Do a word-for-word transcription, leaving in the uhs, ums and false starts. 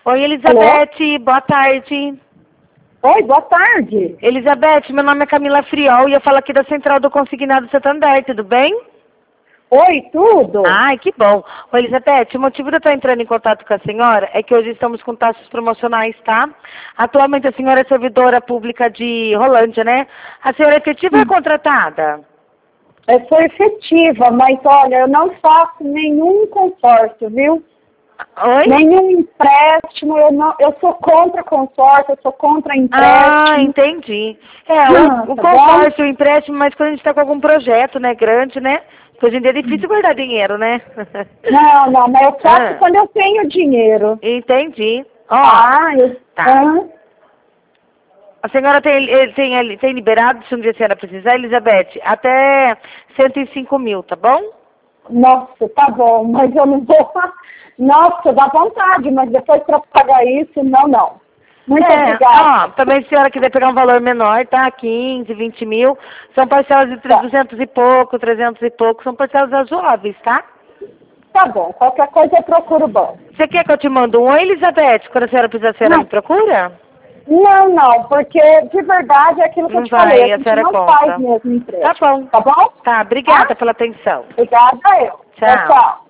Oi, Elizabeth, boa tarde. Oi, boa tarde. Elizabeth, meu nome é Camila Friol e eu falo aqui da Central do Consignado Santander, tudo bem? Oi, tudo? Ai, que bom. Oi, Elizabeth, o motivo de eu estar entrando em contato com a senhora é que hoje estamos com taxas promocionais, tá? Atualmente a senhora é servidora pública de Rolândia, né? A senhora é efetiva ou é contratada? Eu sou efetiva, mas olha, eu não faço nenhum consórcio, viu? Oi? Nenhum empréstimo, eu, não, eu sou contra consórcio, eu sou contra empréstimo. Ah, entendi. É, Ah, o, o tá consórcio, o empréstimo, mas quando a gente está com algum projeto, né, grande, né? Porque hoje em dia é difícil guardar dinheiro, né? Não, não, mas eu faço Ah, quando eu tenho dinheiro. entendi. Ó, Ah, eu... tá. Ah, A senhora tem, eh, tem, tem liberado, se um dia a senhora precisar, Elizabeth, até cento e cinco mil, tá bom? nossa, tá bom, mas eu não vou... Nossa, dá vontade, mas depois para pagar isso, não, não. Muito É, obrigada. ó, também se a senhora quiser pegar um valor menor, tá? quinze, vinte mil, são parcelas de Tá. duzentos e pouco, trezentos e pouco, são parcelas razoáveis, tá? Tá bom, qualquer coisa eu procuro o banco. Você quer que eu te mande um oi, Elizabeth? Quando a senhora precisar, a senhora Não, me procura? não, não, porque de verdade é aquilo que eu Não te falei, vai, a a gente senhora não conta. faz mesmo Tá empréstimo, bom. tá bom? Tá, Tá? obrigada pela atenção. Obrigada eu. Tchau, Tchau. tchau.